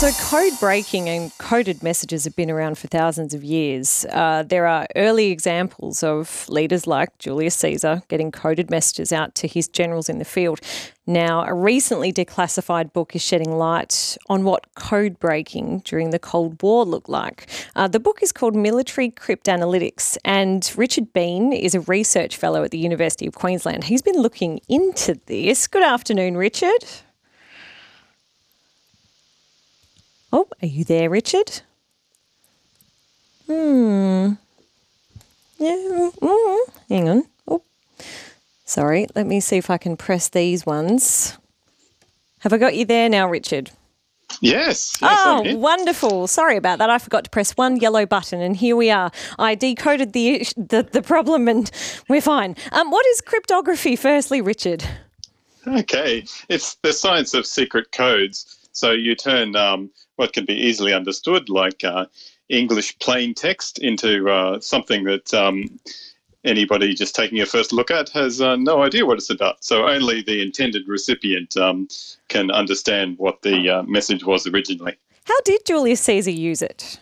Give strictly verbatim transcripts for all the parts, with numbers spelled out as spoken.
So code breaking and coded messages have been around for thousands of years. Uh, there are early examples of leaders like Julius Caesar getting coded messages out to his generals in the field. Now, a recently declassified book is shedding light on what code breaking during the Cold War looked like. Uh, the book is called Military Cryptanalytics, and Richard Bean is a research fellow at the University of Queensland. He's been looking into this. Good afternoon, Richard. Oh, are you there, Richard? Hmm. Yeah. Mm, hang on. Oh, sorry. Let me see if I can press these ones. Have I got you there now, Richard? Yes. yes oh, I'm here. Wonderful. Sorry about that. I forgot to press one yellow button, and here we are. I decoded the the, the problem, and we're fine. Um, what is cryptography, firstly, Richard? Okay. It's the science of secret codes. So you turn um, what can be easily understood, like uh, English plain text, into uh, something that um, anybody just taking a first look at has uh, no idea what it's about. So only the intended recipient um, can understand what the uh, message was originally. How did Julius Caesar use it?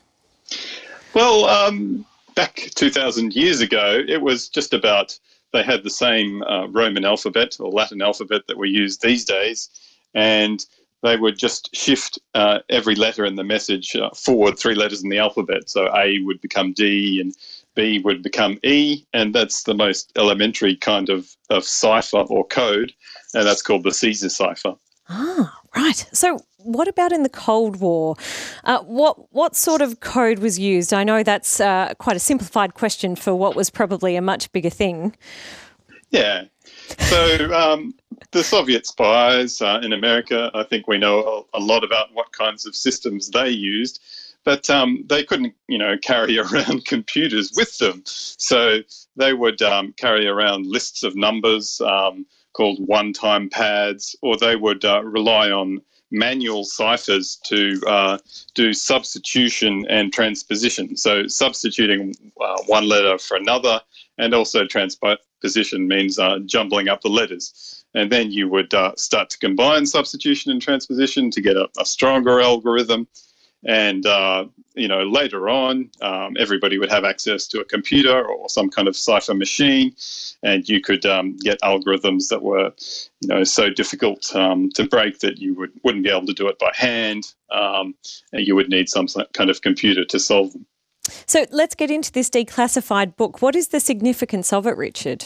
Well, um, back two thousand years ago, it was just about they had the same uh, Roman alphabet or Latin alphabet that we use these days, and they would just shift uh, every letter in the message uh, forward three letters in the alphabet. So A would become D and B would become E, and that's the most elementary kind of, of cipher or code, and that's called the Caesar cipher. Ah, right. So what about in the Cold War? Uh, what what sort of code was used? I know that's uh, quite a simplified question for what was probably a much bigger thing. Yeah. So um, the Soviet spies uh, in America, I think we know a, a lot about what kinds of systems they used, but um, they couldn't, you know, carry around computers with them. So they would um, carry around lists of numbers um, called one-time pads, or they would uh, rely on manual ciphers to uh, do substitution and transposition. So substituting uh, one letter for another, and also transposition means uh, jumbling up the letters. And then you would uh, start to combine substitution and transposition to get a, a stronger algorithm. And, uh, you know, later on, um, everybody would have access to a computer or some kind of cipher machine, and you could um, get algorithms that were, you know, so difficult um, to break that you would, wouldn't be able to do it by hand, um, and you would need some kind of computer to solve them. So let's get into this declassified book. What is the significance of it, Richard?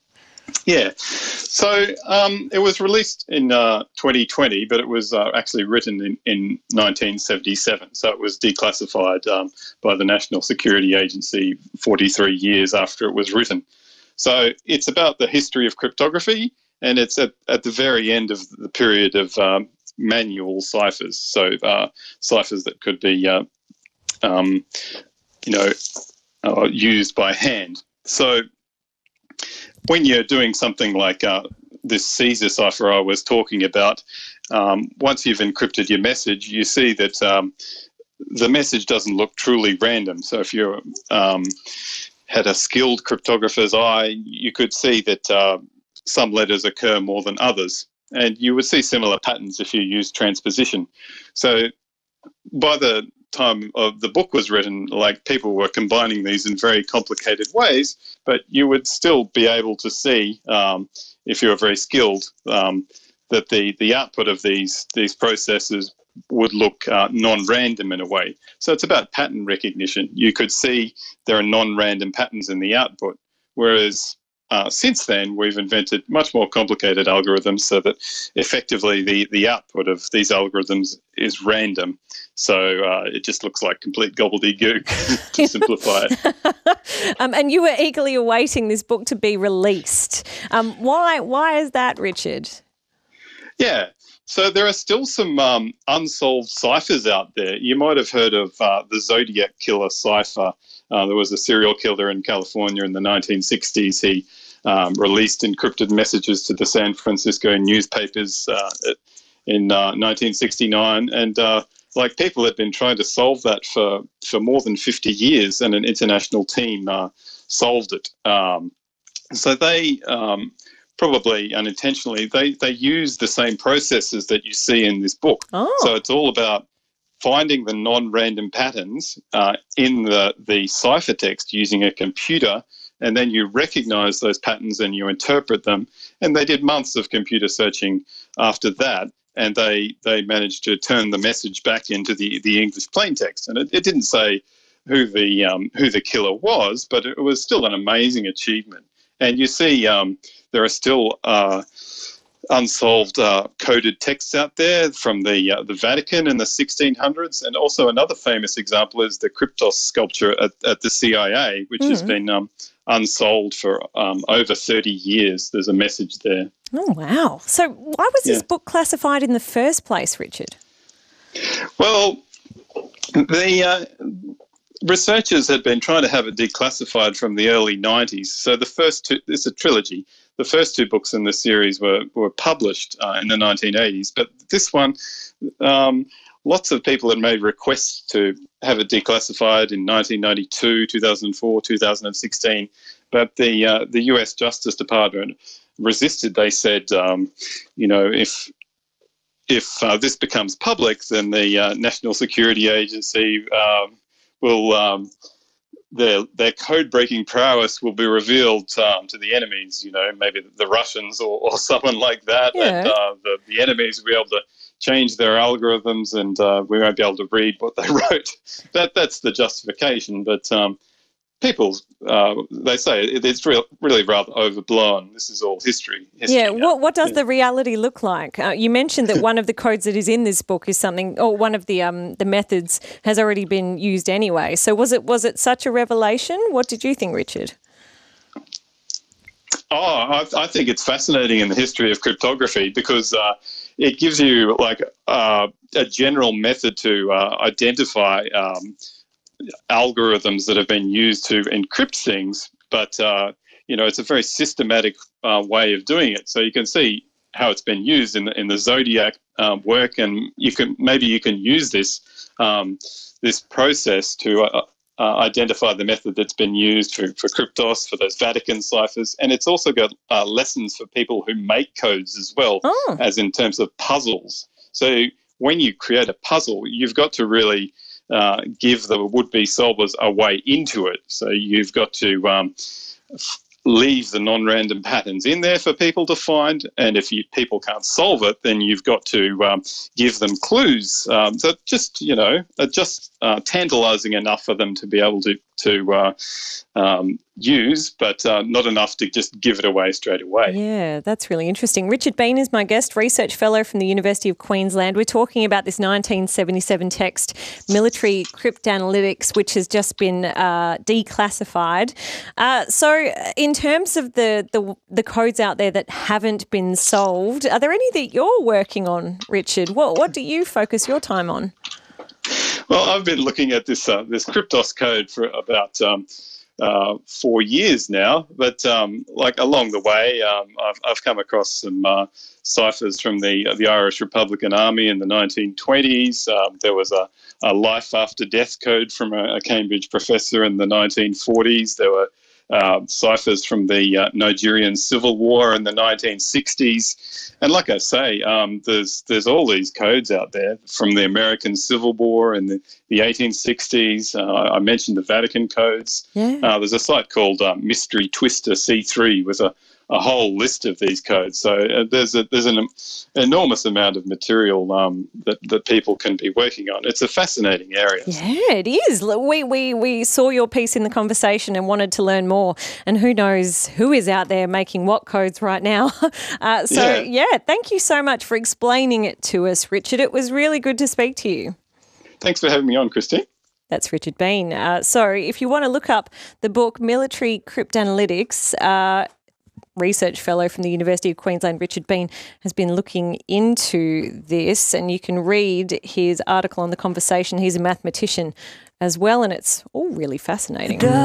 Yeah, so um, it was released in uh, twenty twenty, but it was uh, actually written in, in nineteen seventy-seven. So it was declassified um, by the National Security Agency forty-three years after it was written. So it's about the history of cryptography, and it's at, at the very end of the period of um, manual ciphers, so uh, ciphers that could be, uh, um, you know, uh, used by hand. So when you're doing something like uh, this Caesar cipher I was talking about, um, once you've encrypted your message, you see that um, the message doesn't look truly random. So if you um, had a skilled cryptographer's eye, you could see that uh, some letters occur more than others. And you would see similar patterns if you use transposition. So by the time of the book was written, like, people were combining these in very complicated ways, but you would still be able to see, um, if you were very skilled, um, that the, the output of these these processes would look uh, non-random in a way. So it's about pattern recognition. You could see there are non-random patterns in the output, whereas Uh, since then, we've invented much more complicated algorithms so that effectively the, the output of these algorithms is random. So uh, it just looks like complete gobbledygook, to simplify it. um, and you were eagerly awaiting this book to be released. Um, why, why is that, Richard? Yeah. So there are still some um, unsolved ciphers out there. You might have heard of uh, the Zodiac Killer cipher. Uh, there was a serial killer in California in the nineteen sixties. He um, released encrypted messages to the San Francisco newspapers uh, in uh, nineteen sixty-nine. And uh, like people had been trying to solve that for, for more than fifty years, and an international team uh, solved it. Um, so they... Um, probably unintentionally, they, they use the same processes that you see in this book. Oh. So it's all about finding the non-random patterns uh, in the, the ciphertext using a computer, and then you recognise those patterns and you interpret them. And they did months of computer searching after that, and they they managed to turn the message back into the, the English plaintext. And it, it didn't say who the um, who the killer was, but it was still an amazing achievement. And you see um, there are still uh, unsolved uh, coded texts out there from the uh, the Vatican in the sixteen hundreds, and also another famous example is the Kryptos sculpture at, at the C I A, which mm. has been um, unsolved for um, over thirty years. There's a message there. Oh, wow. So why was this Yeah. book classified in the first place, Richard? Well, the uh, researchers had been trying to have it declassified from the early nineties. So the first two, it's a trilogy. The first two books in the series were, were published uh, in the nineteen eighties. But this one, um, lots of people had made requests to have it declassified in nineteen ninety-two, two thousand four, two thousand sixteen. But the uh, the U S Justice Department resisted. They said, um, you know, if if uh, this becomes public, then the uh, National Security Agency um, will um, their their code breaking prowess will be revealed um, to the enemies. You know, maybe the Russians or, or someone like that. Yeah. And uh, the the enemies will be able to change their algorithms, and uh, we won't be able to read what they wrote. That that's the justification, but. Um, People, uh, they say it, it's real, really rather overblown. This is all history. history Yeah, now. what what does Yeah. the reality look like? Uh, you mentioned that one of the codes that is in this book is something, or one of the um the methods has already been used anyway. So was it was it such a revelation? What did you think, Richard? Oh, I, I think it's fascinating in the history of cryptography because uh, it gives you like uh, a general method to uh, identify um, algorithms that have been used to encrypt things, but uh, you know, it's a very systematic uh, way of doing it. So you can see how it's been used in the in the Zodiac um, work, and you can maybe you can use this um, this process to uh, uh, identify the method that's been used for, for Kryptos, for those Vatican ciphers, and it's also got uh, lessons for people who make codes as well, Oh. as in terms of puzzles. So when you create a puzzle, you've got to really Uh, give the would-be solvers a way into it. So you've got to um, f- leave the non-random patterns in there for people to find, and if you, people can't solve it, then you've got to um, give them clues. Um, so just, you know, uh, just uh, tantalising enough for them to be able to, to uh, um, use, but uh, not enough to just give it away straight away. Yeah, that's really interesting. Richard Bean is my guest, research fellow from the University of Queensland. We're talking about this nineteen seventy-seven text, Military Cryptanalytics, which has just been uh, declassified. Uh, so in terms of the, the the codes out there that haven't been solved, are there any that you're working on, Richard? What what do you focus your time on? Well, I've been looking at this uh, this Kryptos code for about um, uh, four years now, but um, like along the way, um, I've, I've come across some uh, ciphers from the the Irish Republican Army in the nineteen twenties. Um, there was a, a life after death code from a, a Cambridge professor in the nineteen forties. There were uh, ciphers from the uh, Nigerian Civil War in the nineteen sixties. And like I say, um, there's there's all these codes out there from the American Civil War and the, the eighteen sixties. Uh, I mentioned the Vatican codes. Yeah. Uh, there's a site called uh, Mystery Twister C three with a, a whole list of these codes. So uh, there's a, there's an enormous amount of material um, that, that people can be working on. It's a fascinating area. Yeah, it is. Look, We, we, we saw your piece in the conversation and wanted to learn more. And who knows who is out there making what codes right now. Uh, so, yeah. yeah, thank you so much for explaining it to us, Richard. It was really good to speak to you. Thanks for having me on, Christine. That's Richard Bean. Uh, so if you want to look up the book Military Cryptanalytics, uh, research fellow from the University of Queensland, Richard Bean, has been looking into this, and you can read his article on The Conversation. He's a mathematician as well, and it's all really fascinating.